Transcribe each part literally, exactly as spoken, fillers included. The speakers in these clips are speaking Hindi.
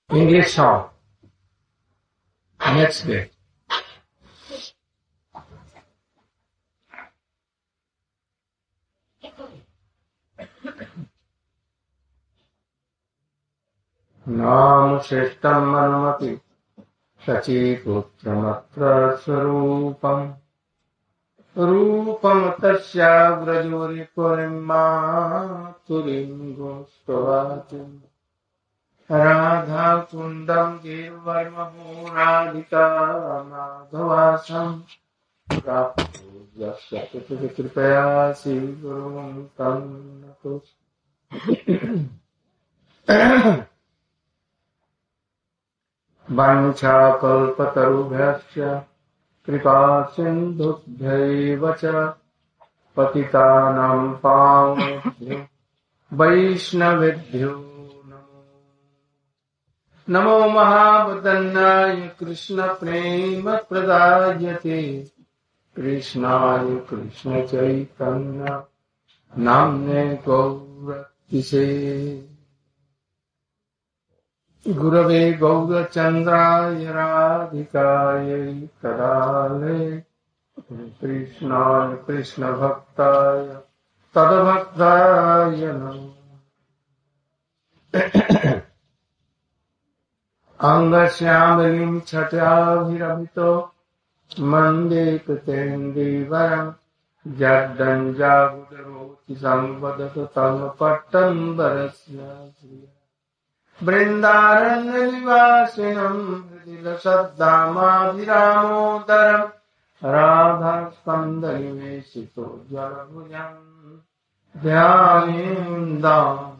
English song. Next day. नाम श्रेष्ठम मनुमति शचीपुत्रमत्र स्वरूपम रूपम तस्याग्रजोरिपुरिमातुलिंगोस्तवाचि राधा कुंडम गिरिवर्महो राधिका माधवासम प्राप्तो यस्य कृपया श्री गुरुं तं नतोऽस्मि। वाञ्छाकल्पतरुभ्यश्च कृपा सिन्धुभ्यैव च पतितानां पावनेभ्यो वैष्णवेभ्यो नमो नमो महावदन्नाय कृष्ण प्रेम प्रदायते कृष्णाय कृष्ण चैतन्य नाम्ने गौरतिसे गुरवे गौरचन्द्राय राधिकायै तदालये कृष्णाय कृष्णभक्ताय तद्भक्ताय नमः। अंगश्यामलिं छटाभिरभितो मन्दे कृतेन्दीवरं जड्डञ्जाबुधरोचि संवदतु तं पट्टम्बरस्य वृन्दारण्यनिवासिनं हृदिलसद्दामाभिरामोदरं राधास्कन्धनिवेशितो जलभुजं ध्यायेन्दाम्।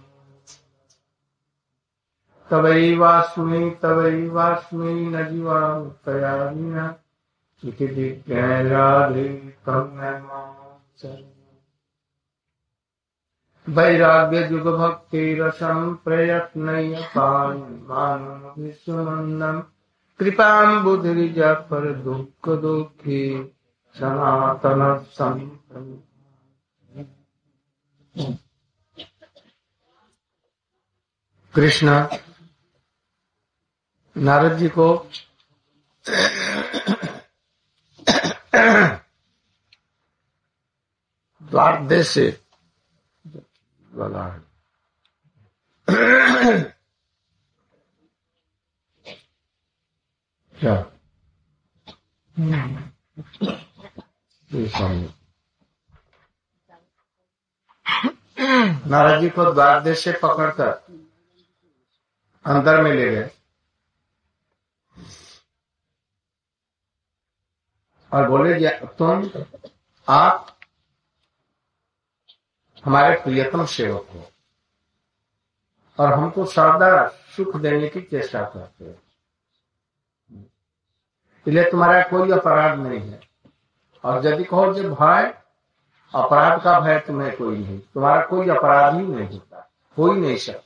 तवैवास्मि तवैवास्मि न जीवामृतया विना इति दिव्यै राधे तन्मयमाचर वैराग्य युग भक्ति रसं प्रयत्नय पाणिमानविश्वनन्दन कृपां बुद्धिज पर दुःख दुःखी सनातन संतन। कृष्ण नारद जी को द्वार देश से लगा क्या नारद जी को द्वार देश से पकड़कर अंदर में ले गए और बोले तुम आप हमारे प्रियतम सेवक हो और हमको सदा सुख देने की चेष्टा करते हो, इसलिए तुम्हारा कोई अपराध नहीं है। और यदि कहो जो भय अपराध का भय तुम्हें कोई नहीं, तुम्हारा कोई अपराध ही नहीं होता, हो ही नहीं सकता।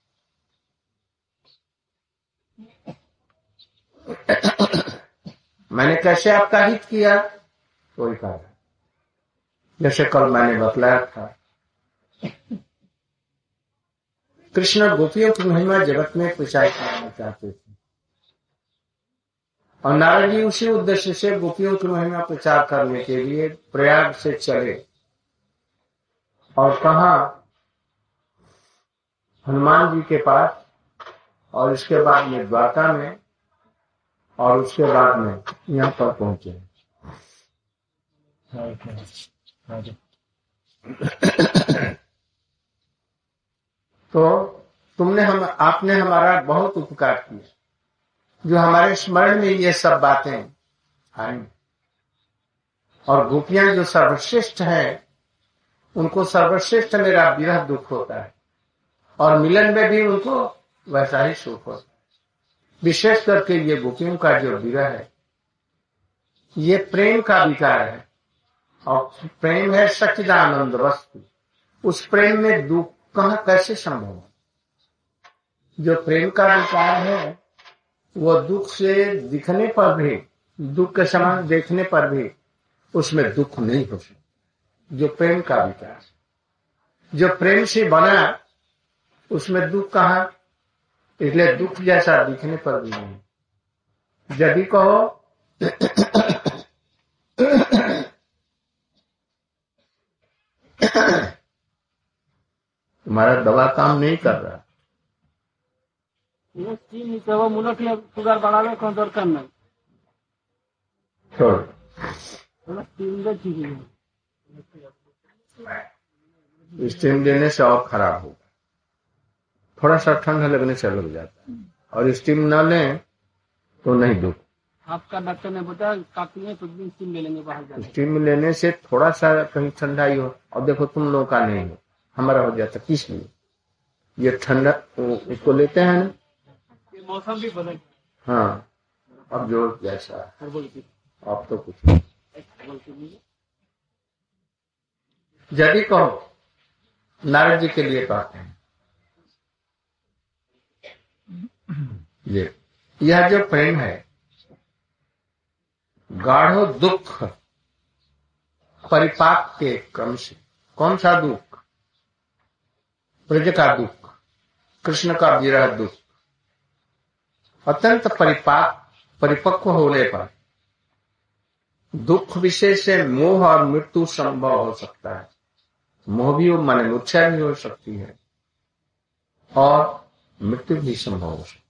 मैंने कैसे आपका हित किया, कोई कहा जैसे कल मैंने बतलाया था। कृष्ण गोपियों की महिमा जगत में प्रचार करना चाहते थे और नारद जी उसी उद्देश्य से गोपियों की महिमा प्रचार करने के लिए प्रयाग से चले और कहा हनुमान जी के पास, और इसके बाद में द्वारका में, और उसके बाद में यहाँ पर पहुंचे। तो तुमने हम आपने हमारा बहुत उपकार किया, जो हमारे स्मरण में ये सब बातें आई। और गोपियां जो सर्वश्रेष्ठ है, उनको सर्वश्रेष्ठ मेरा विरह दुख होता है और मिलन में भी उनको वैसा ही सुख होता है। विशेष करके ये गोपियों का जो विरह है, ये प्रेम का विकार है और प्रेम है सच्चिदानंद वस्तु। उस प्रेम में दुख कहाँ कैसे संभव है? जो प्रेम का विकार है वो दुख से दिखने पर भी, दुख के समान देखने पर भी उसमें दुख नहीं हो सकता। जो प्रेम का विकार, जो प्रेम से बना, उसमें दुख कहाँ? इसलिए दुख जैसा दिखने पर भी नहीं। यदि कहो तुम्हारा दवा काम नहीं कर रहा, छोड़ स्टीम देने से और खराब होगा। थोड़ा सा ठंडा लगने से लग जाता है, और स्टीम न लें तो नहीं दुख। आपका डॉक्टर ने बताया काफी है कुछ दिन स्टीम ले लेंगे बाहर जाकर। स्टीम लेने से थोड़ा सा कहीं ठंडाई हो, और देखो तुम लोगों का नहीं हो, हमारा हो जाता। किस लिए? ये ठंडा इसको लेते हैं ना, मौसम भी बदल। हाँ, अब जो जैसा अब तो कुछ नहीं। यदि कहो नारद जी के लिए कहते हैं, ये यह जो प्रेम है गाढ़ो दुख परिपाक के क्रम से। कौन सा दुख? ब्रज का दुख, कृष्ण का विरह दुख। अत्यंत परिपाक परिपक्व होने पर दुख विशेष से मोह और मृत्यु संभव हो सकता है। मोह भी हो माने मूर्छा भी हो सकती है, और मृत्यु भी संभव हो सकती है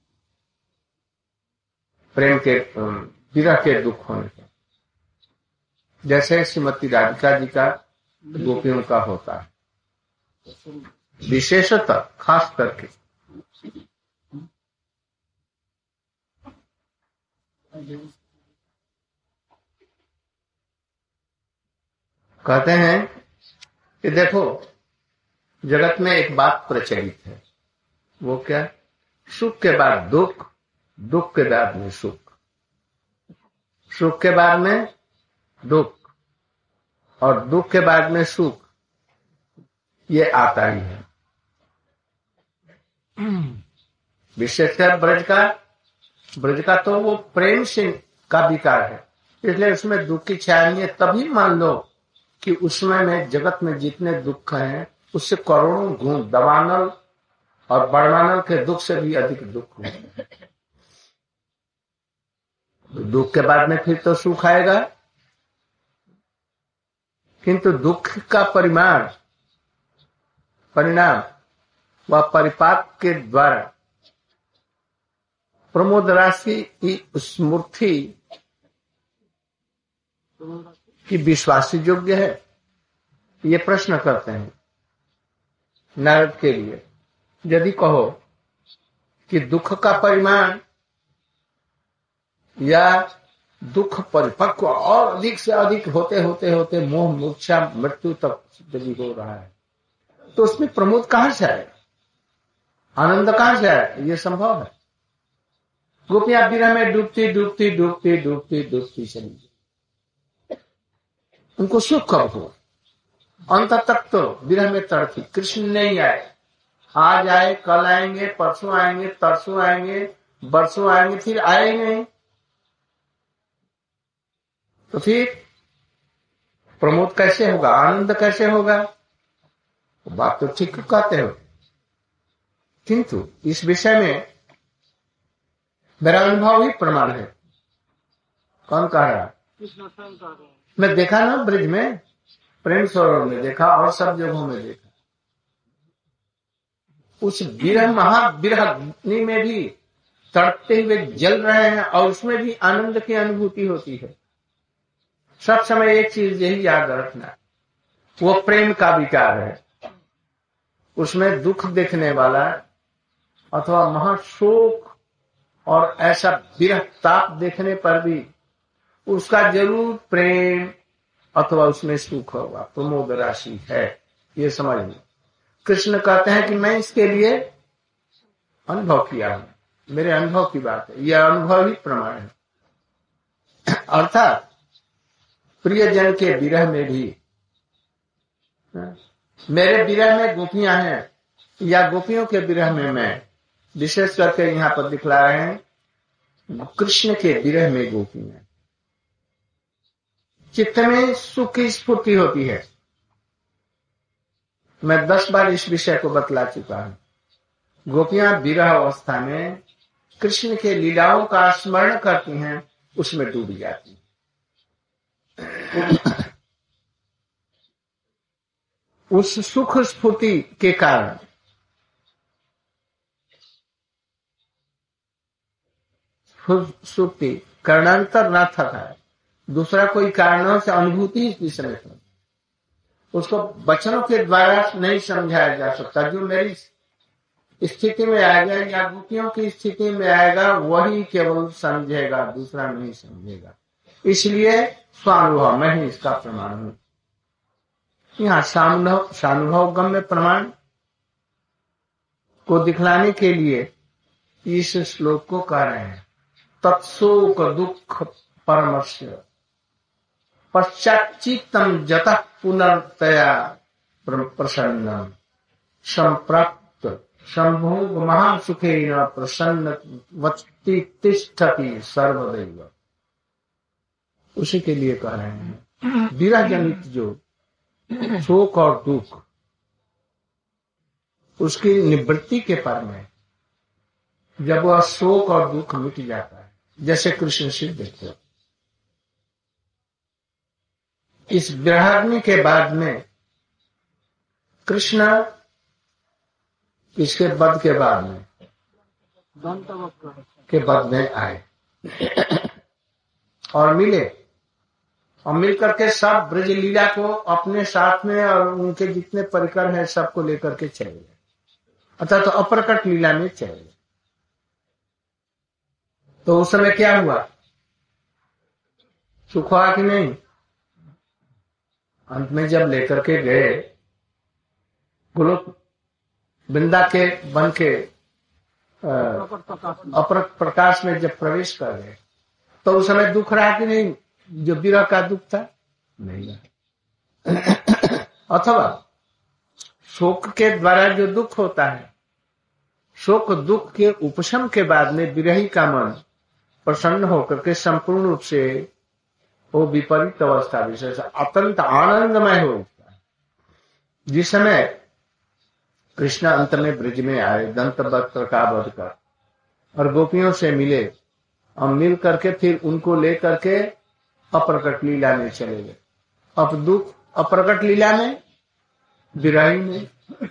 प्रेम के विरह के दुख होने पर, जैसे श्रीमती राधिका जी का गोपियों का होता है, विशेषतः खास करके। कहते हैं कि देखो जगत में एक बात प्रचलित है, वो क्या? सुख के बाद दुख, दुख के बाद में सुख, सुख के बाद में दुख, और दुख के बाद में सुख, ये आता ही है। विशेषकर ब्रज का ब्रज का तो वो प्रेम से का विकार है, इसलिए उसमें दुख की छाया नहीं है। तभी मान लो कि उसमें में जगत में जितने दुख हैं उससे करोड़ों गुण दवानल और बड़वानल के दुख से भी अधिक दुख होते हैं। दुख के बाद में फिर तो सुख आएगा, किंतु दुख का परिमाण परिणाम व परिपाक के द्वारा प्रमोद राशि की स्मृति की विश्वासी योग्य है? ये प्रश्न करते हैं नारद के लिए। यदि कहो कि दुख का परिमाण या दुख परिपक्व और अधिक से अधिक होते होते होते मोह मूर्छा मृत्यु तक यदि हो रहा है, तो उसमें प्रमोद कहां से आए, आनंद कहां से आए? ये संभव है? गोपियां विरह में डूबती डूबती डूबती डूबती डूबती चली, उनको सुख कब हो? अंत तक तो विरह में तड़पी। कृष्ण नहीं आए, आज आए, कल आएंगे, परसों आएंगे, तरसों आएंगे, बरसों आएंगे, फिर आए नहीं, तो फिर प्रमोद कैसे होगा, आनंद कैसे होगा? बात तो ठीक कहते हो, किंतु इस विषय में मेरा अनुभव ही प्रमाण है। कौन कह रहा? मैं देखा ना, ब्रिज में, प्रेम सरोवर में देखा और सब जगहों में देखा। उस विरह महाविरह अग्नि में भी तड़पते हुए जल रहे हैं, और उसमें भी आनंद की अनुभूति होती है। सब समय एक चीज यही याद रखना, वो प्रेम का विकार है। उसमें दुख देखने वाला अथवा महाशोक और ऐसा विरह ताप देखने पर भी उसका जरूर प्रेम अथवा उसमें सुख होगा, प्रमोद राशि है, ये समझ लो। कृष्ण कहते हैं कि मैं इसके लिए अनुभव किया हूं, मेरे अनुभव की बात है, यह अनुभव ही प्रमाण है। अर्थात प्रियजन के विरह में भी, मेरे विरह में गोपियां हैं या गोपियों के विरह में मैं, विशेष करके यहाँ पर दिखला रहे हैं कृष्ण के विरह में गोपियां, चित्त में सुख की स्फूर्ति होती है। मैं दस बार इस विषय को बतला चुका हूं। गोपियां विरह अवस्था में कृष्ण के लीलाओं का स्मरण करती हैं, उसमें डूब जाती हैं। उस सुख स्फूर्ति के कारण सुक्ति कारणांतर न थका है, दूसरा कोई कारणों से अनुभूति ही इस समय उसको वचनों के द्वारा नहीं समझाया जा सकता। जो मेरी स्थिति में आएगा या गोपियों की स्थिति में आएगा वही केवल समझेगा, दूसरा नहीं समझेगा। इसलिए स्वानुभव में ही इसका प्रमाण हूं। यहाँ सानुभव सानुभव गम्य प्रमाण को दिखलाने के लिए इस श्लोक को कह रहे हैं। तत्शोक दुख परमस्य पश्चाच्चित्तम जतः पुनर्तया प्रसन्न संप्राप्त संभोग महासुखेन प्रसन्नवती तिष्ठति सर्वदैव। उसी के लिए कह रहे हैं विरह जनित जो शोक और दुख उसकी निवृत्ति के पर में जब वह शोक और दुख मिट जाता है, जैसे कृष्ण सिद्ध थे। इस विरहाग्नि के बाद में कृष्ण इसके बद के बाद में के बद में आए और मिले और मिलकर के सब ब्रज लीला को अपने साथ में और उनके जितने परिकर हैं सबको लेकर के चले गए, अर्थात तो अप्रकट लीला में चले गए। तो उस समय क्या हुआ? सुख हुआ कि नहीं? अंत में जब लेकर के गए गोलोक वृंदा के बन के अपरक प्रकाश में जब प्रवेश कर गए तो उस समय दुख रहा कि नहीं? जो विरह का दुख था नहीं रहा। अथवा शोक के द्वारा जो दुख होता है, शोक दुख के उपशम के बाद में विरही का मन प्रसन्न होकर के संपूर्ण रूप से वो विपरीत अवस्था विशेष अत्यंत आनंदमय हो उठता है। जिस समय कृष्ण अंत में ब्रज में आए दंत वक्त्र का वध कर और गोपियों से मिले और मिल करके फिर उनको लेकर के अप्रकट लीला में चले गए। अब दुख अप्रकट लीला में विरही में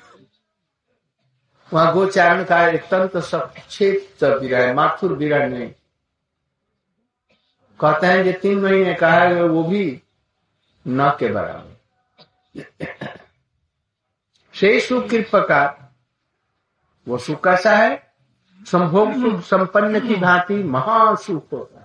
वहां गोचारण का एक तंत्र सक्षेप विरह माथुर विरह नहीं कहते हैं। जो तीन महीने कहा है वो भी न के बराबर। शेष सुख के प्रकार वो सुख कैसा है? संभोग सुख संपन्न की भांति महासुख होता है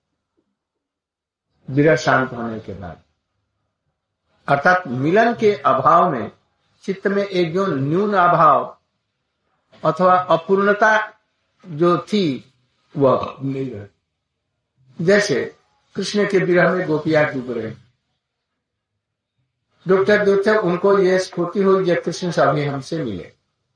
विरह शांत होने के बाद। अर्थात मिलन के अभाव में चित्त में एक जो न्यून अभाव अथवा अपूर्णता जो थी वह नहीं रही। जैसे कृष्ण के विरह में गोपियां डूब रहे, डूबते डूबते उनको ये स्फूर्ति हुई जब कृष्ण से अभी हमसे मिले।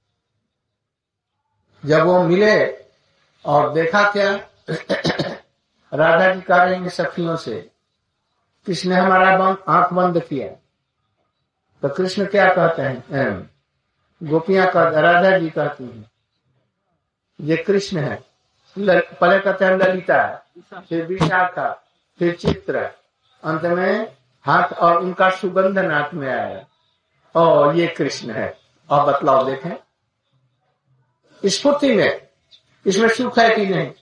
जब वो मिले और देखा क्या राधा जी कह रही सखियों से कृष्ण ने हमारा आंख बंद किया तो कृष्ण क्या कहते हैं? गोपियां कह राधा जी कहती हैं ये कृष्ण है। पहले कहते हैं ललिता, फिर विशाखा, फिर चित्र, अंत में हाथ और उनका सुगंध नाक में आया और ये कृष्ण है। और बतलाओ देखें स्फूर्ति में इसमें सुख है कि नहीं?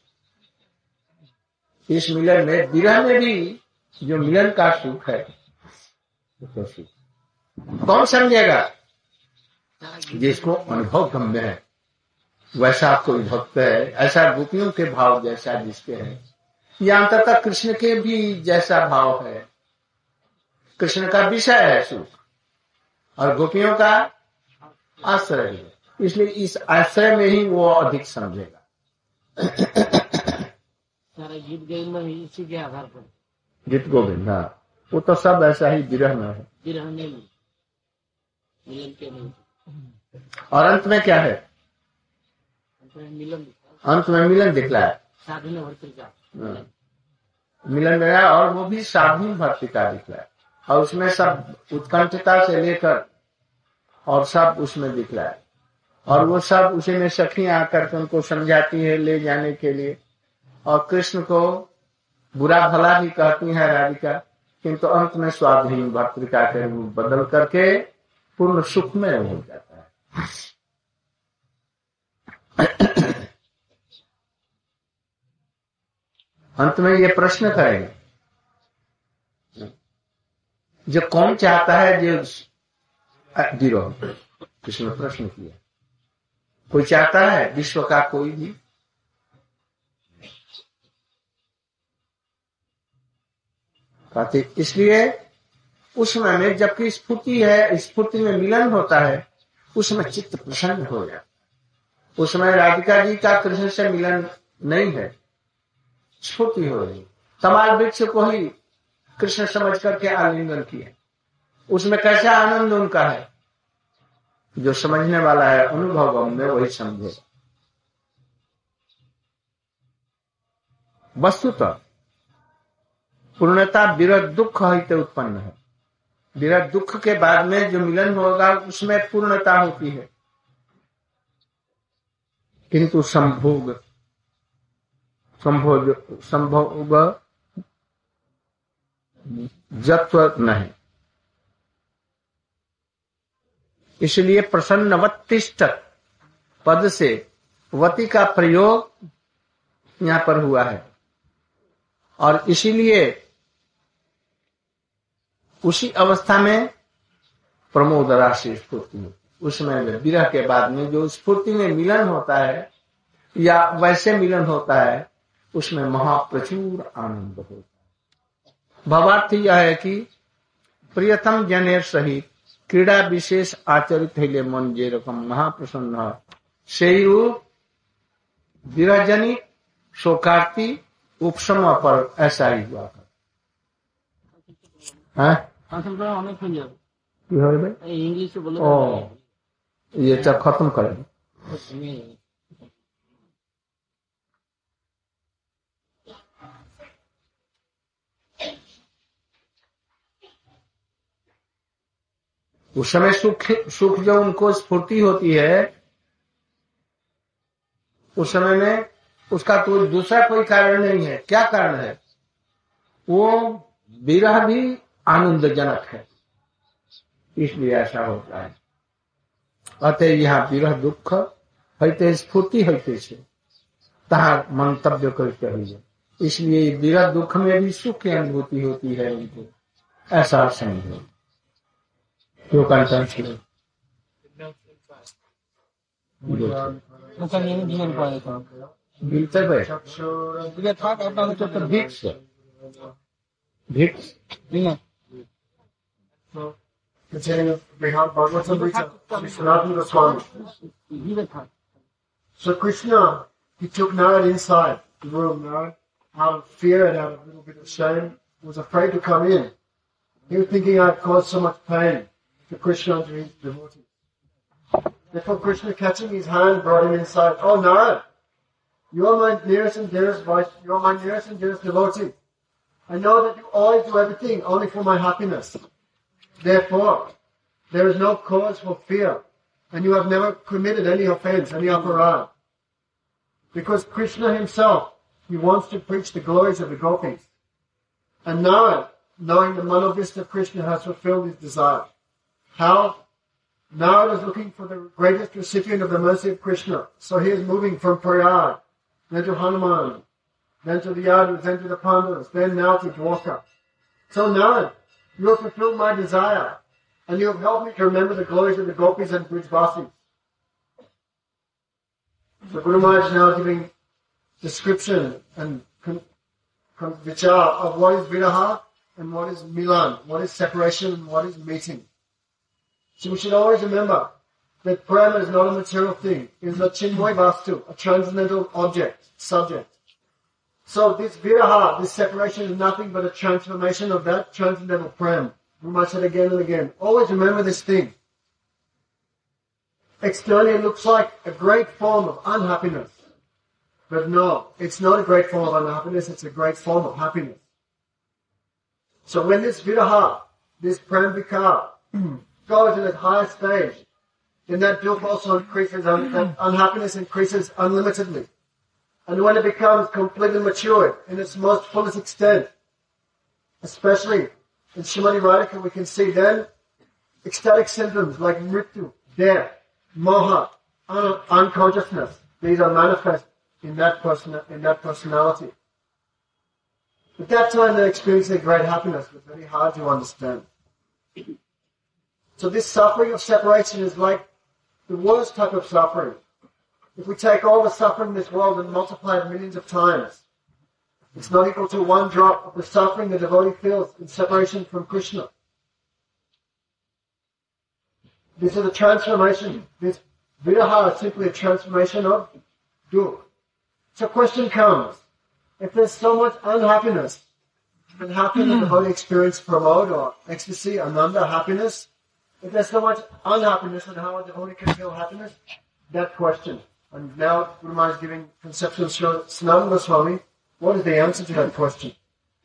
इस मिलन में विरह में भी जो मिलन का सुख है तो सुख कौन समझेगा? जिसको अनुभव गम्य है वैसा कोई भक्त है, ऐसा गोपियों के भाव जैसा जिसके है या अंततः कृष्ण के भी जैसा भाव है। कृष्ण का विषय है सुख और गोपियों का आश्रय है, इसलिए इस आश्रय में ही वो अधिक समझेगा। सारा गीत गोविंद में इसी के आधार पर गीत गोविंद, हाँ वो तो सब ऐसा ही विरह में है, विरह में मिलन के नहीं। और अंत में क्या है? मिलन अंत में मिलन दिखलाया साधन भर्तिका मिलन में आया और वो भी साधन भर्तिका दिखलाया और उसमें सब उत्कंठता से लेकर और सब उसमें दिखलाया और वो सब उसी में सखियां आकर के उनको समझाती है ले जाने के लिए, और कृष्ण को बुरा भला भी कहती है राधिका, किंतु अंत में स्वाधीन भर्तृका के रूप बदल करके पूर्ण सुख में हो जाता है। अंत में ये प्रश्न करेगा, जो कौन चाहता है जो गिरो, कृष्ण ने प्रश्न किया, कोई चाहता है विश्व का कोई भी? कहते इसलिए उस समय में जबकि स्फूर्ति है, स्फूर्ति में मिलन होता है, उसमें चित्त प्रसन्न हो जाता है। उस समय राधिका जी का कृष्ण से मिलन नहीं है, स्फूर्ति हो रही। तमाल वृक्ष को ही कृष्ण समझ करके आलिंगन किया, उसमें कैसा आनंद उनका है, जो समझने वाला है अनुभव में वही समझे। वस्तुतः पूर्णता विरह दुख हित उत्पन्न है। विरह दुख के बाद में जो मिलन होगा उसमें पूर्णता होती है, किंतु संभोग संभोग संभोग जत्व नहीं। इसलिए प्रसन्नवत्तिष्ठ पद से वती का प्रयोग यहां पर हुआ है, और इसीलिए उसी अवस्था में प्रमोद राशि स्फूर्ति, उसमें विरह के बाद में जो स्फूर्ति में मिलन होता है या वैसे मिलन होता है, उसमें महाप्रचुर आनंद होता है। भावार्थ यह है कि प्रियतम जनेर सहित क्रीड़ा विशेष आचरित है मन जे रकम महाप्रसन्न से रूप विरहजनित शोकार्ति उपशम पर ऐसा ही हुआ है। इंग्लिश बोलो, ये चल खत्म करें। उस समय सुख सुख जो उनको स्फूर्ति होती है, उस समय में उसका कोई दूसरा कोई कारण नहीं है। क्या कारण है? वो विरह भी आनंदजनक है, इसलिए ऐसा होता है। अतः यहाँ विरह दुख हईते स्फूर्ति हईते से तहां मंतव्य करते हुए, इसलिए विरह दुख में भी सुख की अनुभूति होती है उनको, ऐसा समझो। क्यों कंटेंट है? मिलते भाई था अपना तो भिक्स भिक्स नहीं। So Krishna, he took Narad inside the room. Narad, out of fear and out of a little bit of shame, was afraid to come in. He was thinking, I've caused so much pain to Krishna and to his devotees. Therefore Krishna, catching his hand, brought him inside. Oh Narad, you are my nearest and dearest wife. You are my nearest and dearest devotee. I know that you always do everything only for my happiness. Therefore, there is no cause for fear, and you have never committed any offense, any aparad. Because Krishna himself, he wants to preach the glories of the gopis. And Narad, knowing the Manovista Krishna, has fulfilled his desire. How? Narad is looking for the greatest recipient of the mercy of Krishna. So he is moving from Prayag, then to Hanuman, then to the Yadus, then to the Pandavas, then now to Dwarka. So Narad, you have fulfilled my desire, and you have helped me to remember the glories of the gopis and Brijvasis. So Guru Maharaj is now giving description and con- con- vichar of what is viraha and what is milan, what is separation and what is meeting. So we should always remember that prema is not a material thing. It is a chinmoy vastu, a transcendental object, subject. So this viraha, this separation, is nothing but a transformation of that transcendental prem. We must say it again and again. Always remember this thing. Externally it looks like a great form of unhappiness. But no, it's not a great form of unhappiness, it's a great form of happiness. So when this viraha, this prem vikar, goes in its higher stage, then that dukkha also increases, un- that unhappiness increases unlimitedly. And when it becomes completely matured in its most fullest extent, especially in Srimati Radhika, we can see then ecstatic symptoms like mrityu, death, moha, un- unconsciousness. These are manifest in that person, in that personality. At that time, they're experiencing great happiness, but very hard to understand. So this suffering of separation is like the worst type of suffering. If we take all the suffering in this world and multiply it millions of times, it's not equal to one drop of the suffering the devotee feels in separation from Krishna. This is a transformation. This viraha is simply a transformation of dukkha. So question comes, if there's so much unhappiness, then how can the devotee experience pramod or ecstasy, ananda, happiness? If there's so much unhappiness, then how a devotee can feel happiness? That question. And now Guru Maharaj is giving conceptual Sanatana Goswami. What is the answer to that question?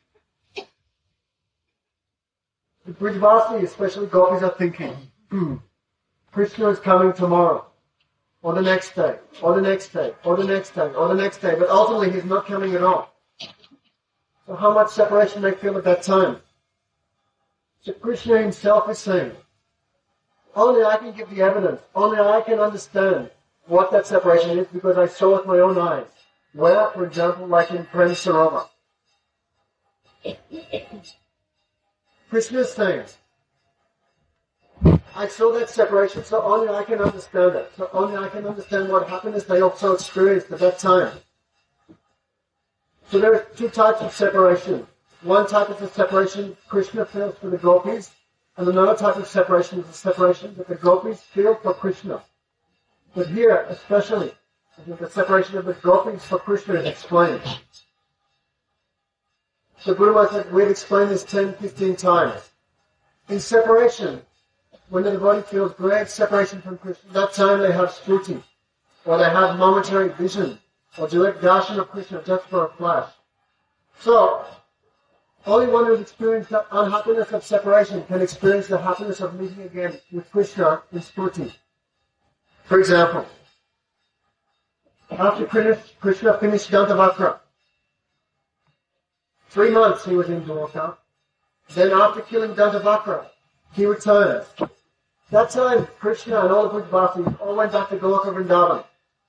The Brijvasi, especially gopis, are thinking, hmm, Krishna is coming tomorrow, or the next day, or the next day, or the next day, or the next day, but ultimately he's not coming at all. So how much separation they feel at that time? So Krishna himself is saying, only I can give the evidence, only I can understand what that separation is because I saw it with my own eyes. Where, for example, like in Prem Sarovar. Krishna is saying, I saw that separation, so only I can understand it. So only I can understand what happiness they also experienced at that time. So there are two types of separation. One type is the separation Krishna feels for the gopis, and another type of separation is the separation that the gopis feel for Krishna. But here, especially, I think the separation of the gopis for Krishna is explained. So Guru Maharaj said, we've explained this ten, fifteen times. In separation, when the devotee feels great separation from Krishna, that time they have spruti, or they have momentary vision, or direct darshan of Krishna just for a flash. So, only one who's experienced the unhappiness of separation can experience the happiness of meeting again with Krishna in spruti. For example, after Krishna finished Dantavakra, three months he was in Dwarka. Then after killing Dantavakra, he returned. That time, Krishna and all the Brijvasis all went back to Goloka Vrindavan.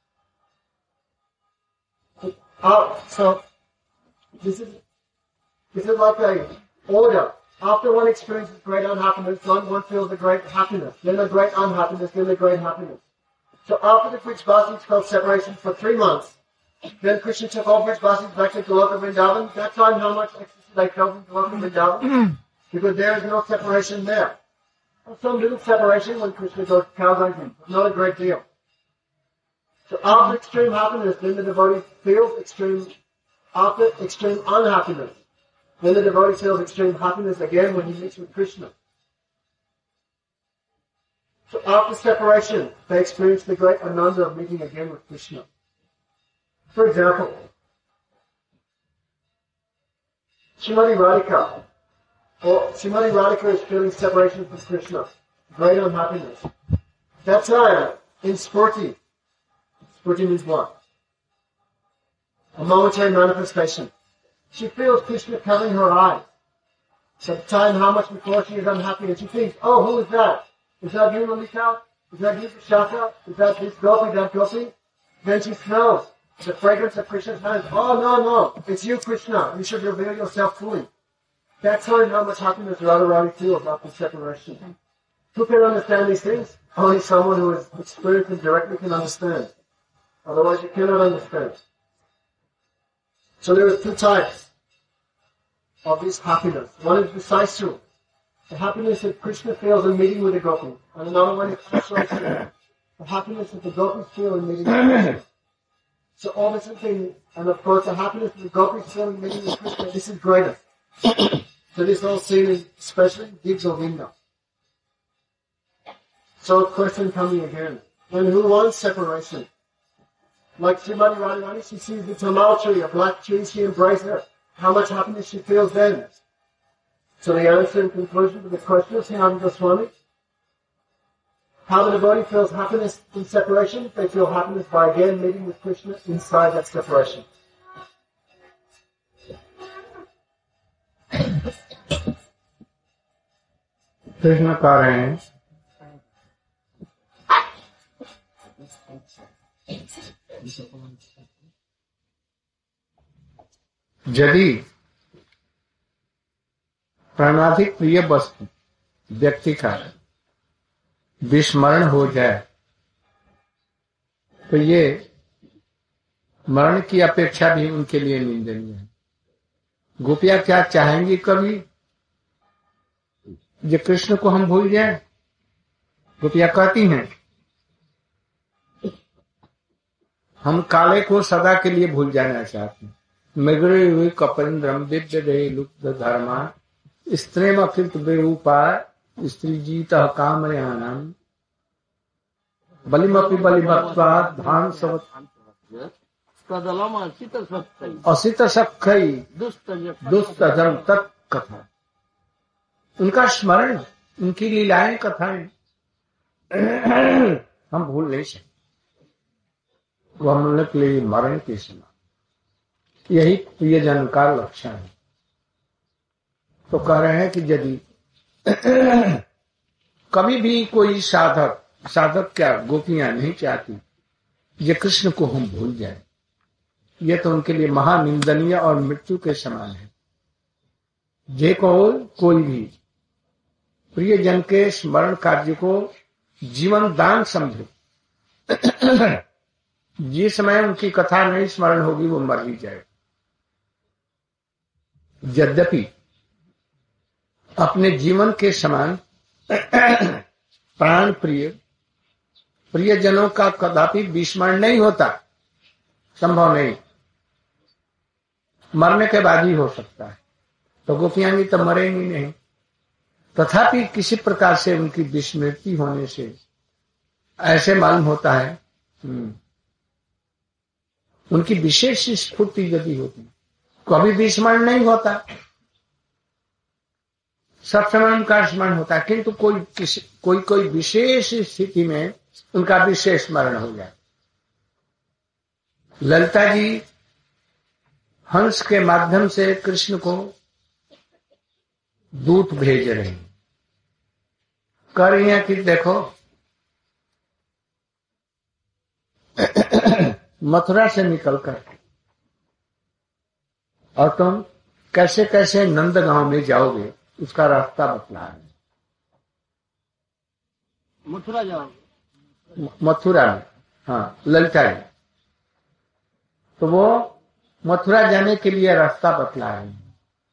Uh, so, this is, this is like a order. After one experiences great unhappiness, one, one feels a great happiness, then a great unhappiness, then a great happiness. So after the Brijvasis felt separation for three months, then Krishna took all Brijvasis back to Goloka Vrindavan. That time, how much ecstasy they felt in Goloka Vrindavan? Because there is no separation there. Some little separation when Krishna goes to Kauzanki, but not a great deal. So after extreme happiness, then the devotee feels extreme, after extreme unhappiness, then the devotee feels extreme happiness again when he meets with Krishna. So after separation, they experience the great ananda of meeting again with Krishna. For example, Srimati Radhika, or Srimati Radhika is feeling separation from Krishna, great unhappiness. That time, in Spurti, Spurti means what? A momentary manifestation. She feels Krishna covering her eyes. At the time, how much before she is unhappy, and she thinks, oh, who is that? Is that you, Lalita? Is that you, Vishaka? Is that this gopi, that gopi? Then she smells the fragrance of Krishna's hands. Oh, no, no, it's you, Krishna. You should reveal yourself fully. That's how much happiness Radharani feels after separation. Who can understand these things? Only someone who has experienced them directly can understand. Otherwise you cannot understand. So there are two types of this happiness. One is Visaisu, the happiness that Krishna feels in meeting with the gopi. And another one is Ashraya, the happiness that the gopis feel in meeting with Krishna. So all this is thing, and of course the happiness that the gopis feel in meeting with Krishna, this is greatest. So this is all seen in, especially Dig Govinda. So a question coming again. And who wants separation? Like Srimati Radharani, she sees the tamal tree, a black tree, she embraces it. How much happiness she feels then? So the answer in conclusion to the question of Sanatana Goswami, how the devotee feels happiness in separation, they feel happiness by again meeting with Krishna inside that separation. Krishna कह रहे हैं यदि प्राणाधिक प्रिय वस्तु व्यक्ति का विस्मरण हो जाए तो ये मरण की अपेक्षा भी उनके लिए निंदनीय है। गोपियां क्या चाहेंगी कभी जो कृष्ण को हम भूल जाएं? गोपियां कहती हैं हम काले को सदा के लिए भूल जाना चाहते हैं। मृगरे हुए कपिंद्रम दिव्य दे लुप्त धर्मा स्त्रेम अकृत विरूपा स्त्री जीत कामयानम बलिमपि बलिमत्वा धान सब असित सखई दुष्ट जन तत्कथा। उनका स्मरण, उनकी लीलाएं, कथाएं हम भूल नहीं सकते। वो हम लोग के लिए मरण के समय यही प्रियजन का लक्षण है। तो कह रहे हैं कि यदि कभी भी कोई साधक साधक क्या गोपियां नहीं चाहती ये कृष्ण को हम भूल जाए, ये तो उनके लिए महानिंदनीय और मृत्यु के समान है। जे को कोई भी प्रियजन के स्मरण कार्य को जीवन दान समझे, जिस समय उनकी कथा नहीं स्मरण होगी वो मर ही जाए। यद्यपि अपने जीवन के समान प्राण प्रिय प्रियजनों का कदापि विस्मरण नहीं होता, संभव नहीं, मरने के बाद ही हो सकता है। तो गोपियां भी तो मरेंगी नहीं, तथापि किसी प्रकार से उनकी विस्मृति होने से ऐसे मालूम होता है उनकी विशेष स्फूर्ति यदि होती, कभी विस्मरण नहीं होता, सब समय उनका स्मरण होता है, किंतु कोई किसी कोई कोई विशेष स्थिति में उनका विशेष स्मरण हो जाए। ललिता जी हंस के माध्यम से कृष्ण को दूत भेज रहे हैं, कह रही हैं कि देखो मथुरा से निकलकर और तुम कैसे कैसे नंदगांव में जाओगे उसका रास्ता बतला है। मथुरा जाओगे? मथुरा में, हाँ, ललिता जी तो वो मथुरा जाने के लिए रास्ता बतला रहे हैं।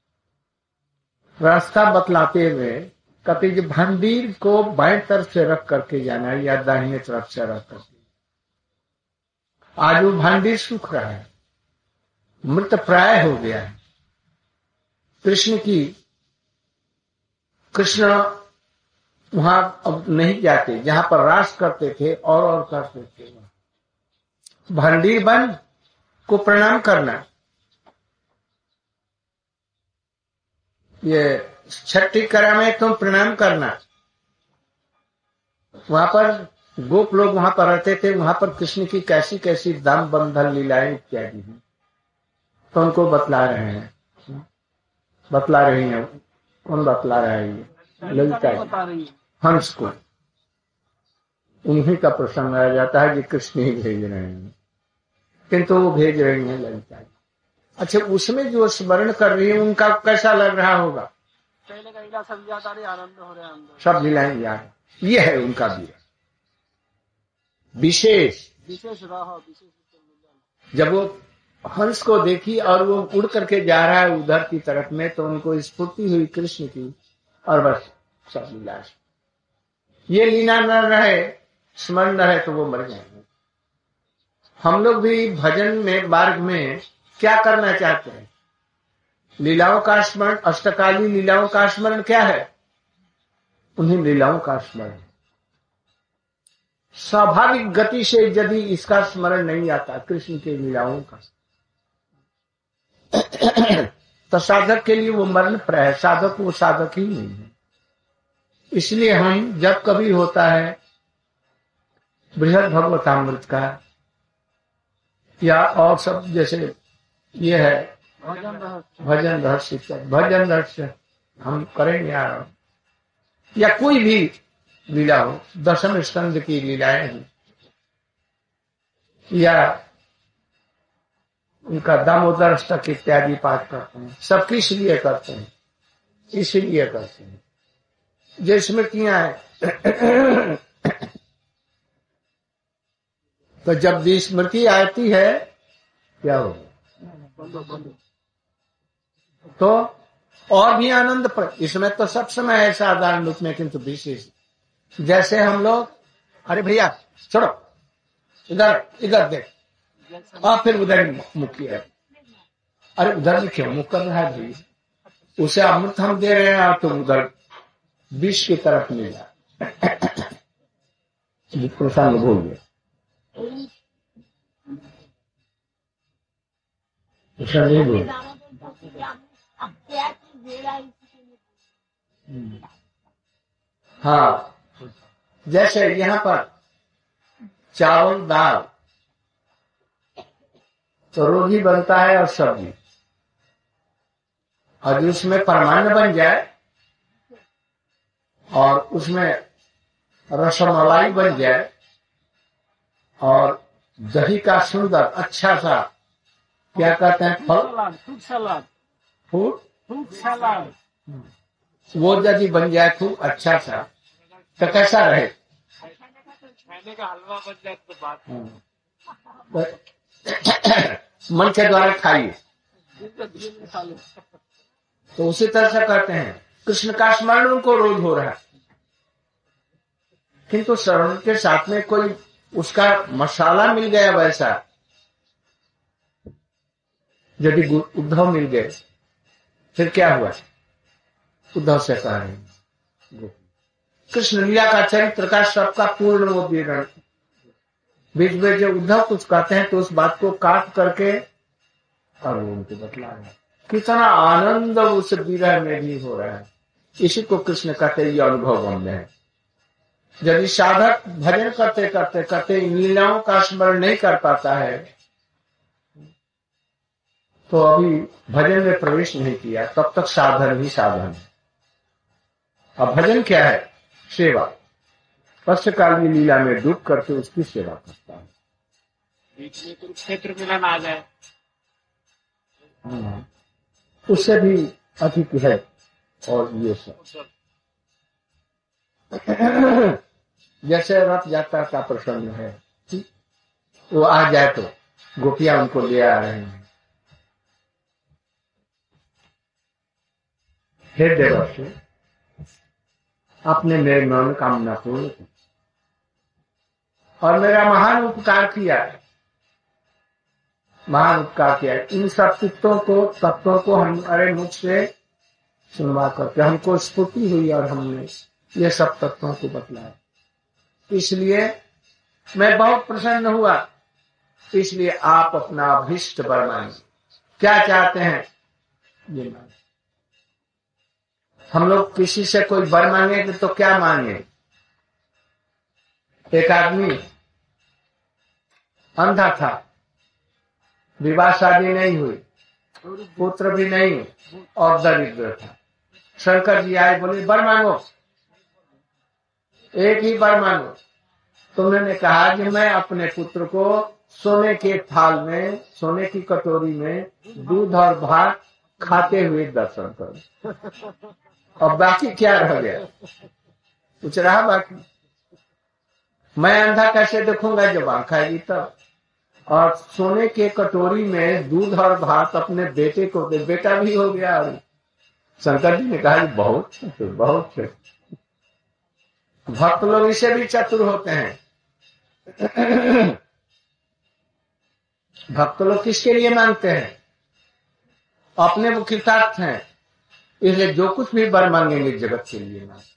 रास्ता बतलाते हुए कहते कि भांडीर को बाएं तरफ से रख करके जाना है या दाहिने तरफ से रख करके। आज वो भांडीर सूख रहा है, मृत प्राय हो गया है। कृष्ण की कृष्ण वहां अब नहीं जाते, जहां पर रास करते थे और और करते थे। भांडीर बन को प्रणाम करना, ये छठी करा में तुम प्रणाम करना। वहां पर गोप लोग वहां पर रहते थे, वहां पर कृष्ण की कैसी कैसी दाम बंधन लीलाएं इत्यादि हैं, तो उनको बतला रहे हैं बतला रही हैं कौन बतला रहा है? ये ललिता हंस को, उन्हीं का प्रसंग आ जाता है कि कृष्ण ही भेज रहे हैं, किंतु वो भेज रही हैं ललिता। अच्छा, उसमें जो स्मरण कर रही है उनका कैसा लग रहा होगा? पहले का लीला सब याद आ रही, आनंद हो रहा है, सब लीलाएं याद, ये है उनका वीर विशेष विशेष राह विशेष। जब वो हंस को देखी और वो उड़ करके जा रहा है उधर की तरफ में, तो उनको स्फूर्ति हुई कृष्ण की, और बस सब लीला। ये लीला न रहे, स्मरण न रहे तो वो मर जाएंगे। हम लोग भी भजन में मार्ग में क्या करना चाहते हैं? लीलाओं का स्मरण, अष्टकाली लीलाओं का स्मरण क्या है? उन्हीं लीलाओं का स्मरण। स्वाभाविक गति से यदि इसका स्मरण नहीं आता कृष्ण के लीलाओं का, तो साधक के लिए वो मरण प्राय, साधक वो साधक ही नहीं है। इसलिए हम जब कभी होता है बृहद भगवतामृत का, या और सब जैसे ये है भजन रहस्य भजन रहस्य, भजन रहस्य हम करेंगे यार, या कोई भी लीला हो, दशम स्कंद की लीलाएं हैं, या उनका दामोदर अष्टक इत्यादि पाठ करते हैं, सब किस लिए करते हैं? इसलिए करते हैं जो स्मृतियां हैं। तो जब भी स्मृति आती है क्या होगा? तो और भी आनंद पर, इसमें तो सब समय है साधारण रूप में, किंतु विशेष जैसे हम लोग, अरे भैया छोड़ो, इधर इधर देख, और फिर उधर मुख किया, अरे उधर भी क्यों मुख कर रहा है भाई, उसे अमृत हम दे रहे हैं तो उधर विष की तरफ ले जा, प्रसंग भूल गया, नहीं भूल। हाँ, जैसे यहाँ पर चावल दाल तो रोज ही बनता है और सब्जी, और उसमें परमान्न बन जाए और उसमें रसमलाई बन जाए और दही का सुंदर अच्छा सा, क्या कहते हैं, फल, fruit salad, food fruit salad, वो यदि बन जाए खूब अच्छा सा, तो कैसा रहे? खाने का हलवा बन जाए तो बात मन के द्वारा खाइए। खा लो। तो उसी तरह से करते हैं, कृष्ण का स्मरण उनको रोज हो रहा है, किंतु श्रवण के साथ में कोई उसका मसाला मिल गया वैसा, यदि उद्धव मिल गए फिर क्या हुआ? उद्धव से कह रहे हैं कृष्ण लीला का चरित्र का सबका पूर्ण वो विवरण, बीच में जो उद्धव कुछ कहते हैं तो उस बात को काट करके और वो उनको बतला रहे हैं। कितना आनंद उस विरह में भी हो रहा है, इसी को कृष्ण कहते ये अनुभव बन है। यदि साधक भजन करते करते करते इन लीलाओं का स्मरण नहीं कर पाता है तो अभी भजन में प्रवेश नहीं किया, तब तक साधन ही साधन है। अब भजन क्या है? सेवा। पश्चकालीन लीला में डूब करके उसकी सेवा करता है। बीच में कुरुक्षेत्र मिलन आ जाए उससे भी अधिक है। और ये सब जैसे रथ यात्रा का प्रसंग है, वो आ जाए तो गोपियां उनको ले आ रहे हैं, हे देवर्षि आपने मेरे मन कामना पूर्ण की और मेरा महान उपकार किया, महान उपकार किया। इन सब तत्वों को तत्वों को हम अरे मुझसे सुनवा करके हमको स्फूर्ति हुई और हमने ये सब तत्वों को बतलाया, इसलिए मैं बहुत प्रसन्न हुआ। इसलिए आप अपना अभीष्ट वर मांगिए, क्या चाहते हैं ये मांगे। हम लोग किसी से कोई वर मांगेंगे तो क्या मांगे? एक आदमी अंधा था, विवाह शादी नहीं हुई, पुत्र भी नहीं और दरिद्र था। शंकर जी आए, बोले वर मांगो, एक ही वर मांगो। तो उन्होंने कहा कि मैं अपने पुत्र को सोने के थाल में, सोने की कटोरी में दूध और भात खाते हुए दर्शन करूं, और बाकी क्या रह गया? कुछ रहा बाकी? मैं अंधा कैसे देखूंगा जब आंख आएगी तब। और सोने के कटोरी में दूध और भात अपने बेटे को दे, बेटा भी हो गया। और शंकर जी ने कहा बहुत चतुर, बहुत चतुर। भक्त लोग इसे भी चतुर होते हैं। भक्त लोग किसके लिए मांगते हैं? अपने वो कृतार्थ हैं, इसलिए जो कुछ भी वर मांगेंगे जगत के लिए मांगे।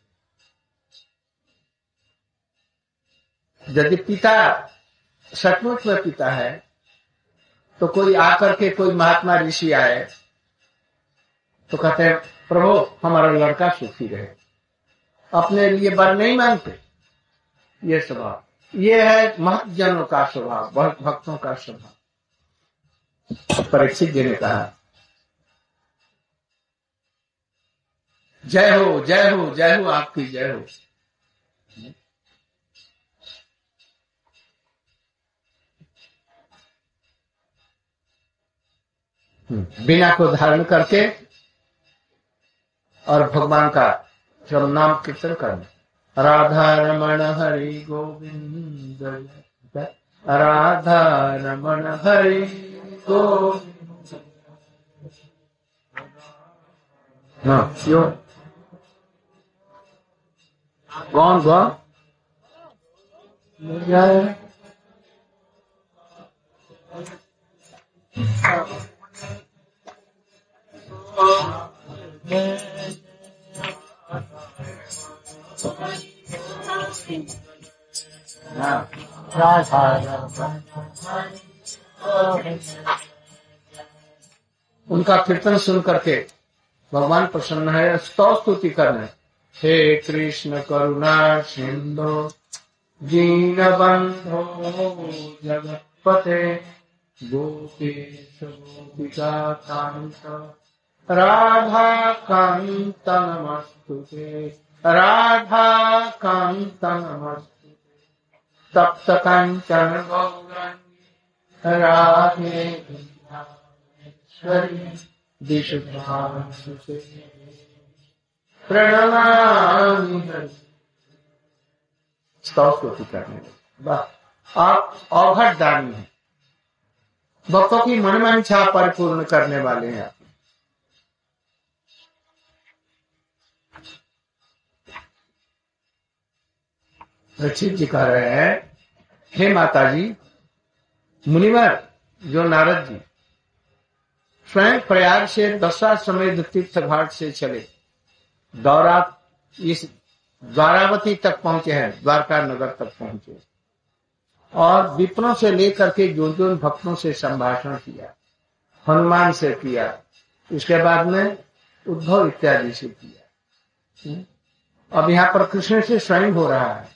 यदि पिता सचमुच में पिता है तो कोई आकर के, कोई महात्मा ऋषि आए तो कहते हैं प्रभु हमारा लड़का सुखी रहे, अपने लिए वर नहीं मांगते। ये स्वभाव, ये है महत्जनों का स्वभाव, बहुत भक्तों का स्वभाव। परीक्षित जी ने कहा जय हो जय हो जय हो, आपकी जय हो। बिना को धारण करके और भगवान का जब नाम कीर्तन करना। राधा रमण हरि गोविंद, राधा रमण हरि गोविंद। हाँ क्यों कौन कौन उनका कीर्तन सुन करके भगवान प्रसन्न है, स्तव स्तुति करने। हे कृष्ण करुणा सिंधु दीनबंधो जगत्पते गोपेश गोपिका कांत राधा कांत नमस्तुते, राधा कांत नमस्तुते। तप्त कंचन गौरांगी राधे विशुद्धांशुते प्रणमामि। स्तव स्तुति करने वाह, आप अवघट दानी हैं, भक्तों की मनमांछा परिपूर्ण करने वाले हैं आप। रक्षित जी कह रहे हैं, हे माता जी, मुनिवर जो नारद जी स्वयं प्रयाग से दशाश्वमेध तीर्थ घाट से चले, दौरा इस द्वारावती तक पहुंचे हैं, द्वारका नगर तक पहुंचे, और विप्रों से लेकर के जो जो भक्तों से संभाषण किया, हनुमान से किया, इसके बाद में उद्धव इत्यादि से किया। अब यहाँ पर कृष्ण से स्वयं हो रहा है।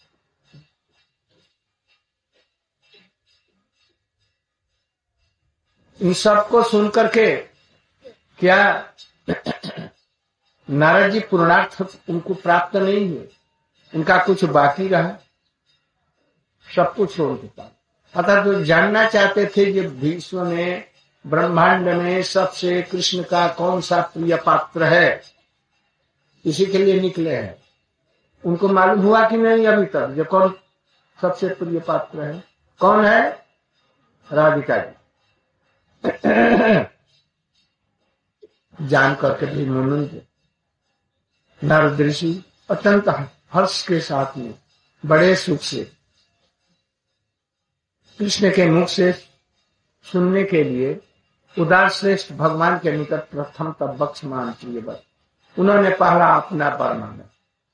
इन सबको सुन करके क्या नारद जी पूर्णार्थ उनको प्राप्त नहीं हुए, उनका कुछ बाकी रहा, सब कुछ छोड़ देता। अतः जो जानना चाहते थे कि विश्व में ब्रह्मांड में सबसे कृष्ण का कौन सा प्रिय पात्र है, इसी के लिए निकले हैं। उनको मालूम हुआ कि नहीं अभी तक जो कौन सबसे प्रिय पात्र है? कौन है? राधिका जी। जान करके भी मुनिंद नारद ऋषि अत्यंत हर्ष के साथ में बड़े सुख से कृष्ण के मुख से सुनने के लिए उदार श्रेष्ठ भगवान के निकट प्रथम तब बक्ष मान प्रिय वर, उन्होंने पहला अपना वर मांगा।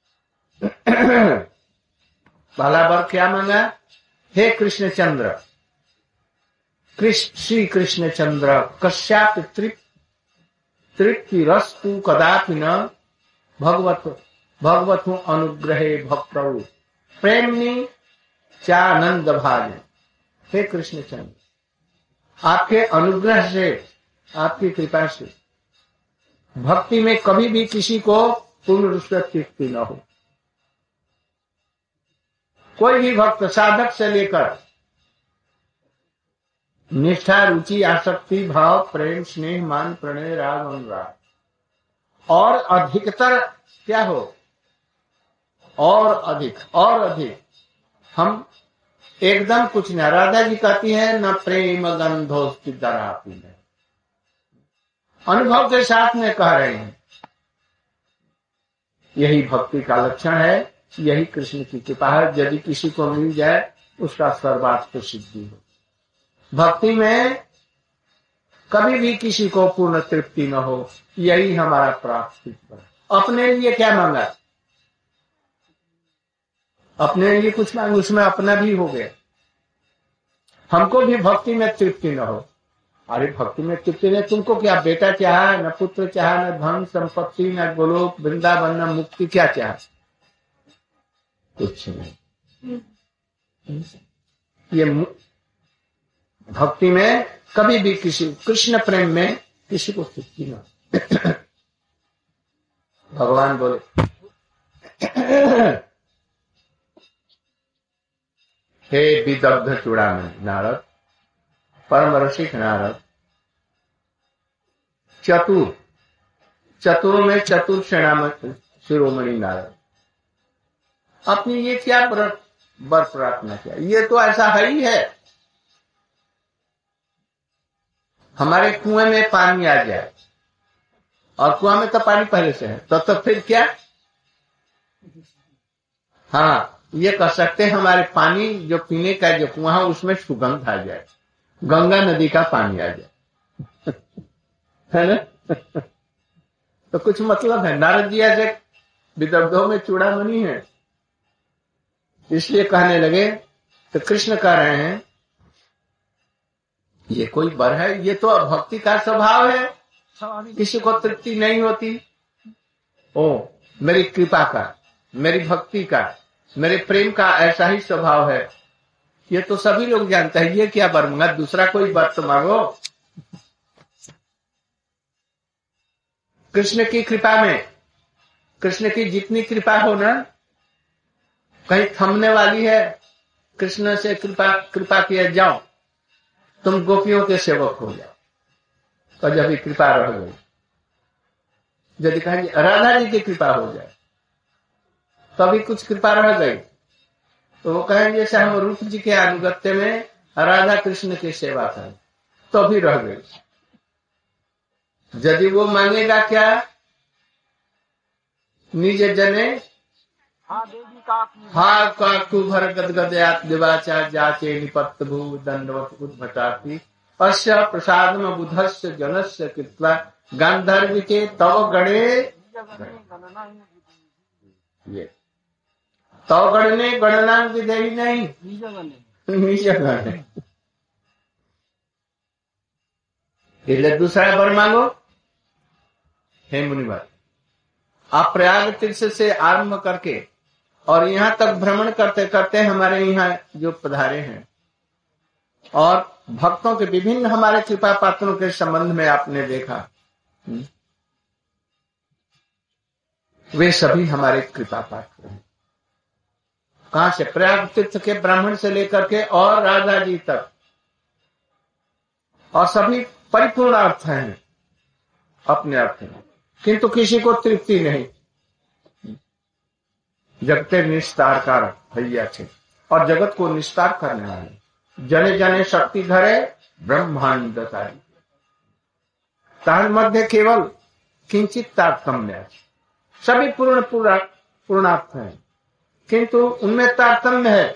पहला वर क्या मांगा? हे कृष्ण चंद्र, कृष्ण श्री कृष्ण चंद्र कश्यापि तृप्ति रस्तु कदापि न भगवत भगवतु अनुग्रहे भक्तौ प्रेमनी चानंद भाजे। हे कृष्ण चंद्र, आपके अनुग्रह से, आपकी कृपा से भक्ति में कभी भी किसी को पूर्ण रूप से तृप्ति न हो। कोई भी भक्त साधक से लेकर निष्ठा रुचि आसक्ति भाव प्रेम स्नेह मान प्रणय राग अनुराग और अधिकतर क्या हो, और अधिक और अधिक हम एकदम कुछ न। राधा जी कहती है न प्रेम गंधोस्ति दरापी में, अनुभव के साथ में कह रहे हैं। यही भक्ति का लक्षण है, यही कृष्ण की कृपा है। यदि किसी को मिल जाए उसका सर्वार्थ सिद्धि हो। भक्ति में कभी भी किसी को पूर्ण तृप्ति न हो, यही हमारा प्राप्ति है। अपने लिए क्या मांगा? अपने लिए कुछ मांग, उसमें अपना भी हो गया। हमको भी भक्ति में तृप्ति न हो। अरे भक्ति में तृप्ति नहीं, तुमको क्या बेटा चाहा, न पुत्र चाहा, न धन संपत्ति, न गोलोक वृंदावन, न मुक्ति, क्या चाहा? कुछ नहीं। ये भक्ति में कभी भी किसी कृष्ण प्रेम में किसी को तृप्ति न। भगवान बोले हे विदग्ध चूड़ामणि नारद, परम रसिक नारद, चतुर चतुर में चतुर शिरोमणि नारद, अपनी ये क्या वर प्रार्थना किया? ये तो ऐसा है ही है, हमारे कुएं में पानी आ जाए और कुआं में तो पानी पहले से है, तो, तो फिर क्या? हाँ, ये कह सकते हैं हमारे पानी जो पीने का जो कुआं है उसमें सुगंध आ जाए, गंगा नदी का पानी आ जाए। है ना? तो कुछ मतलब है। नारद जी ऐसे विदग्धों में चूड़ामणि है, इसलिए कहने लगे। तो कृष्ण कह रहे हैं ये कोई वर है? ये तो भक्ति का स्वभाव है, किसी को तृप्ति नहीं होती। ओ मेरी कृपा का, मेरी भक्ति का, मेरे प्रेम का ऐसा ही स्वभाव है, ये तो सभी लोग जानते हैं। ये क्या वर मांगा? दूसरा कोई वर तो मांगो। कृष्ण की कृपा में, कृष्ण की जितनी कृपा हो ना, कहीं थमने वाली है? कृष्ण से कृपा कृपा किया जाओ, तुम गोपियों के सेवक हो जाओ, तो जब भी कृपा रह गई। यदि कहेंगे राधा जी की कृपा हो जाए, तभी कुछ कृपा रह गई, तो वो कहेंगे जैसे हम रूप जी के अनुगत्य में राधा कृष्ण की सेवा करें, तो भी रह गई। यदि वो मांगेगा क्या? निज जने हा काकु भर गदगदयात दिवाचा जाचे निपत्त भू दंडवत उद्भटाति अस्य प्रसादम बुधस्य जनस्य कृत्वा गांधर्व के तव गणे ये तव गणने गणना विधेयी नहीं, निज गणे। इसलिए दूसरा वर मांगो। हे मुनिवर, आप प्रयाग तीर्थ से आरंभ करके और यहाँ तक भ्रमण करते करते हमारे यहाँ जो पधारे हैं और भक्तों के विभिन्न हमारे कृपा पात्रों के संबंध में आपने देखा, वे सभी हमारे कृपा पात्र हैं। कहां से? प्रयाग तीर्थ के ब्राह्मण से लेकर के और राधा जी तक, और सभी परिपूर्ण अर्थ हैं अपने अर्थ में, किंतु किसी को तृप्ति नहीं। जगते निस्तार कारक भैया थे और जगत को निस्तार करने वाले, जने जने शक्ति धरे ब्रह्मांड तारी, तार मध्य केवल किंचित तारतम्य। सभी पूर्ण पूर्ण पूर्णार्थ है, किंतु उनमें तारतम्य है।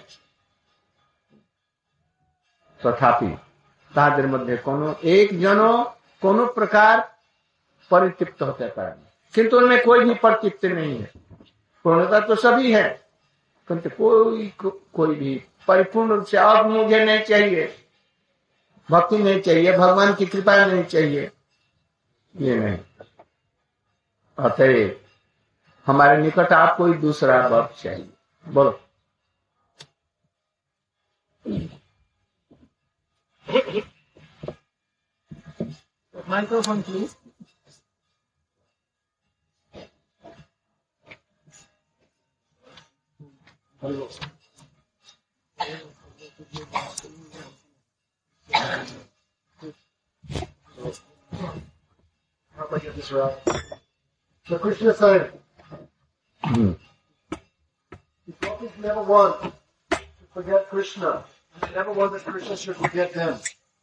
तथापि तादर मध्य कोनो एक जनो कोनो प्रकार परितृप्त होते पाए, किंतु उनमें कोई भी परितृप्ति नहीं है। पूर्णता तो सभी है, किंतु कोई को, कोई भी परिपूर्ण रूप से अब मुझे नहीं चाहिए, भक्ति नहीं चाहिए, भगवान की कृपा नहीं चाहिए, ये नहीं। अतः हमारे निकट आप कोई दूसरा वर चाहिए। बोलो। Microphone please. Hello. How do I get this right? So Krishna said, Hmm. the gopis never want to forget Krishna. They never want that Krishna should forget them.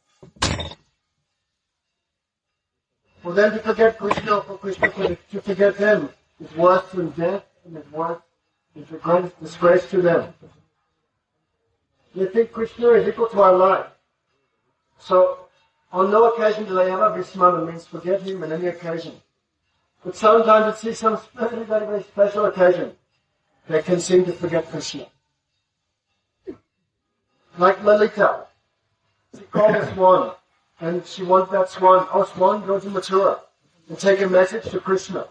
For them to forget Krishna, or for Krishna to forget them, is worse than death, and is worse, is a great disgrace to them. They think Krishna is equal to our life. So, on no occasion do they ever vismana, means forget him on any occasion. But sometimes it's some very, very, very special occasion they can seem to forget Krishna. Like Lalita. She called a swan, and she wants that swan, oh swan, go to Mathura and take a message to Krishna.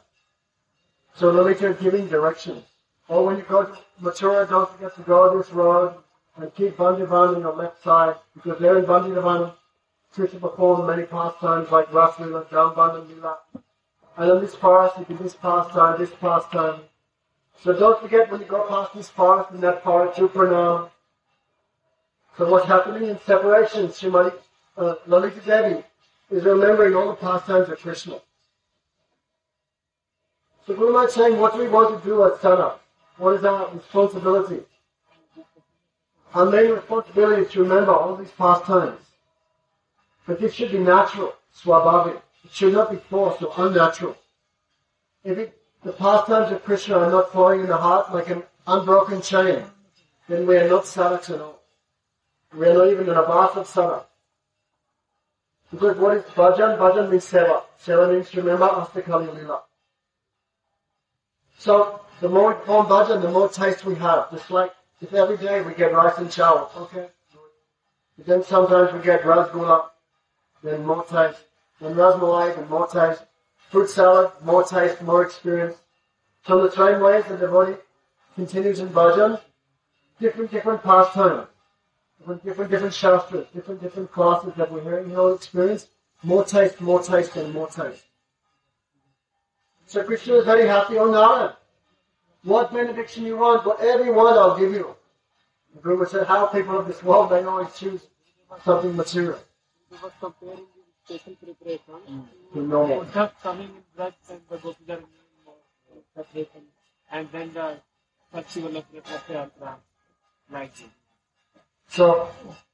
So Lalita is giving directions. Oh, when you go to Mathura, don't forget to go this road, and keep Bandivan on your left side, because there in Bandivan, Krishna performed many pastimes like Ras Lila, Jamban and Lila. And on this forest, you do this pastime, this pastime. So don't forget when you go past this forest and that forest, you pranam. So what's happening in separation, Srimati uh, Lalita Devi is remembering all the pastimes of Krishna. So Guru Maharaj is saying, what do we want to do as Sana? What is our responsibility? Our main responsibility is to remember all these pastimes. But this should be natural, swabhavik. It should not be forced or unnatural. If it, the pastimes of Krishna are not flowing in the heart like an unbroken chain, then we are not sadhaks at all. We are not even an abhas of sadhak. Because what is bhajan? Bhajan means seva. Seva means to remember Astakali Lila. So, the more we form bhajan, the more taste we have. Just like if every day we get rice and chawal, okay? But then sometimes we get rasgula, then more taste. Then rasmalai, then more taste. Fruit salad, more taste, more experience. So the same way the devotee continues in bhajan, different, different pastimes, different, different, different shastras, different, different classes that we're hearing, he'll experience more taste, more taste, and more taste. So Krishna is very happy on Narayan. What benediction you want, whatever you want, I'll give you. The Guru said, how people of this world, they always choose something material. He was comparing the special preparation To normal. just coming in breath and the Gopijar preparation, and then the festival of the Yatra, like this. So,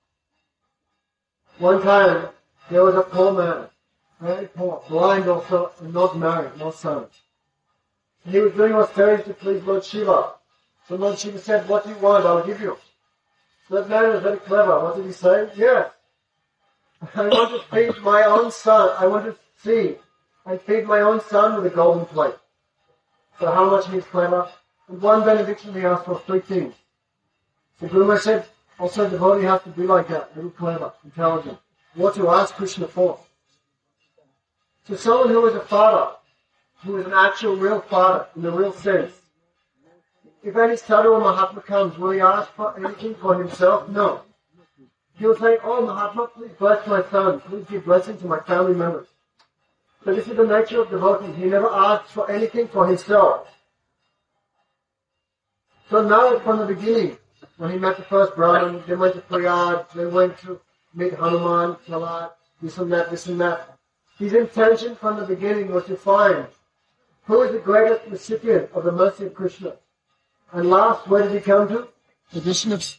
one time, there was a poor man, very poor, blind also, and not married, no sons. He was doing austerities to please Lord Shiva. So Lord Shiva said, what do you want? I'll give you. So that man was very clever. What did he say? Yes. I want to feed my own son. I want to see and feed my own son with a golden plate. So how much he's clever? And one benediction he asked for three things. The Guru Maharaj said, also the devotee has to be like that, very clever, intelligent. What to ask Krishna for. So someone who is a father, who is an actual real father, in the real sense. If any sadhu or Mahatma comes, will he ask for anything for himself? No. He will say, oh Mahatma, please bless my son, please give blessing to my family members. So this is the nature of devotee. He never asks for anything for himself. So now from the beginning, when he met the first Brahmin, then went to Prayag, then went to meet Hanuman, Prahlad, this and that, this and that. His intention from the beginning was to find who is the greatest recipient of the mercy of Krishna. And last, where did he come to? The Vaishnavas.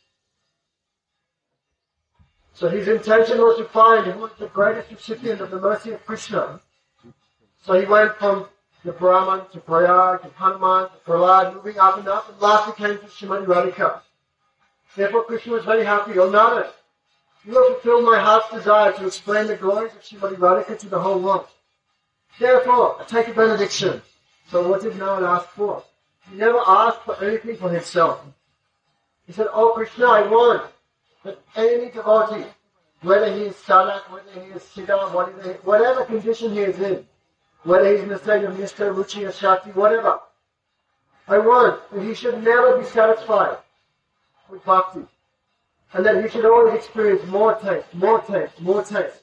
So his intention was to find who was the greatest recipient of the mercy of Krishna. So he went from the Brahman to Prayag, to Hanuman, to Prahlad, moving up and up, and last he came to Srimati Radhika. Therefore Krishna was very happy. Oh Nara, you have fulfilled my heart's desire to explain the glories of Srimati Radhika to the whole world. Therefore, I take a benediction. So what did Nara ask for? He never asked for anything for himself. He said, oh Krishna, I want that any devotee, whether he is sadhak, whether he is siddha, whatever, whatever condition he is in, whether he's in the state of nishta, ruchi, or shakti, whatever, I want that he should never be satisfied with bhakti. And that he should always experience more taste, more taste, more taste.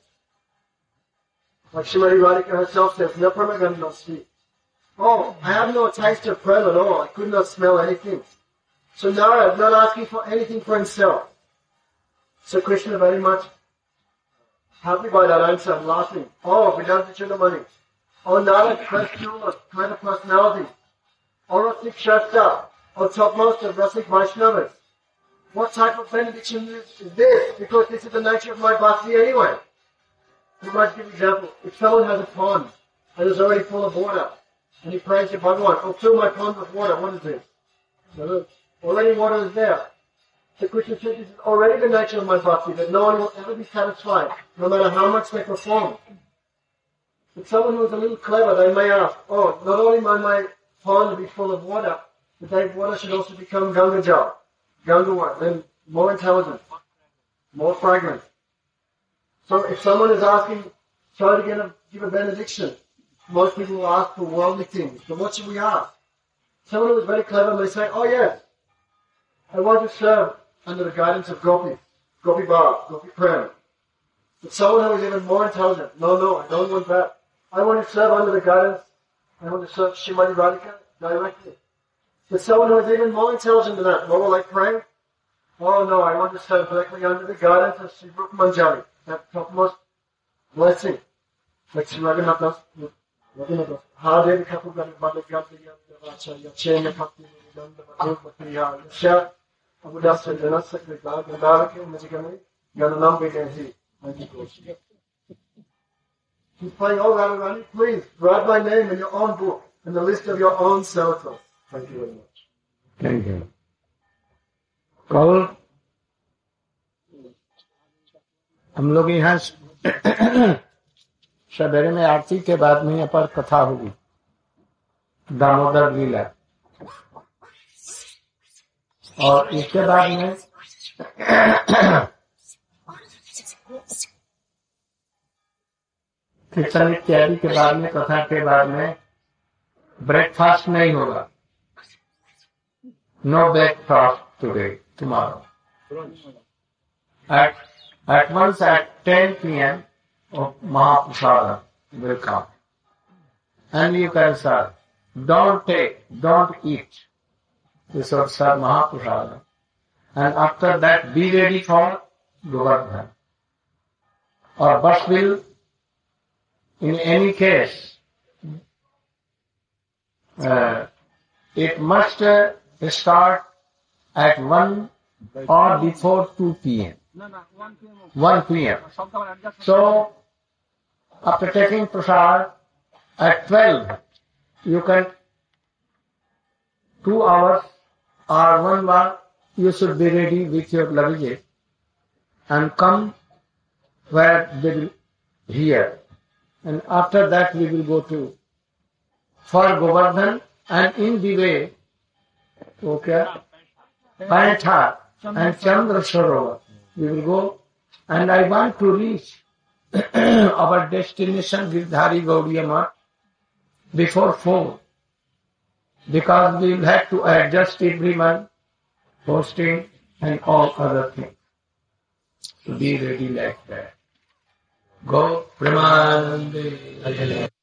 Like Srimati Radhika herself says, no pramagam no sweet. Oh, I have no taste of prem at all. I could not smell anything. So Nara is not asking for anything for himself. So Krishna very much happy by that answer and laughing. Oh, Vedanta Chudamani. Oh, Nara, clever, clever personality. Oh, Rasik Shasta. Oh, topmost of Rasik Vaishnavas. What type of benediction is, is this? Because this is the nature of my bhakti anyway. We might give an example. If someone has a pond and is already full of water, and he prays to Bhagavan, oh, fill my pond with water, what is this? No, already water is there. So Krishna said, this is already the nature of my bhakti, that no one will ever be satisfied, no matter how much they perform. But someone who is a little clever, they may ask, oh, not only might my pond be full of water, but that water should also become Ganga Jal, Ganga water, then more intelligent, more fragrant. So if someone is asking, try to get a, give a benediction, most people will ask for worldly things. But what should we ask? Someone who is very clever may say, oh yes, I want to serve under the guidance of Gopi, Gopi Bhav, Gopi Prem. But someone who is even more intelligent, no, no, I don't want that. I want to serve under the guidance, I want to serve Srimati Radhika directly. But someone who is even more intelligent than that, more like Prem, oh no, I want to serve directly under the guidance of Sri Rupa Manjari, that topmost blessing. Like Sri Raghunath Das, Raghunath Das, Hadevi Kapugani Badagati Yavacha, Yachena Pakti Nanda Bhagavati Yasha, Abudasa Janasa Krita, Gandharaki, Majikami, Gananam Vedanti. He's playing all Radharani, please, write my name in your own book, in the list of your own Saraswati. Thank you very much. Thank you. कल हम लोग यहाँ सवेरे में आरती के बाद में यहाँ पर कथा होगी दामोदर लीला और इसके बाद में कीर्तन इत्यादि के बाद में कथा के बाद में ब्रेकफास्ट नहीं होगा. No breakfast today, tomorrow. At, at once at ten p.m. of Mahaprasada will come. And you can serve. Don't take, don't eat. You should serve Mahaprasada. And after that be ready for Govardhan. Or bus will, in any case, uh, it must uh, start at one or before two p.m. No, no, one p.m. one p.m. So, after taking prasad, at twelve, you can, two hours or one hour, you should be ready with your luggage and come where they will hear. And after that we will go to, for Govardhan, and in the way, okay, Paintha and Chandra Sarovar. We will go, and I want to reach our destination Girdhari Gaudiya Math before four, because we will have to adjust everyone, hosting and all other things. To be ready like that. Go Premanande.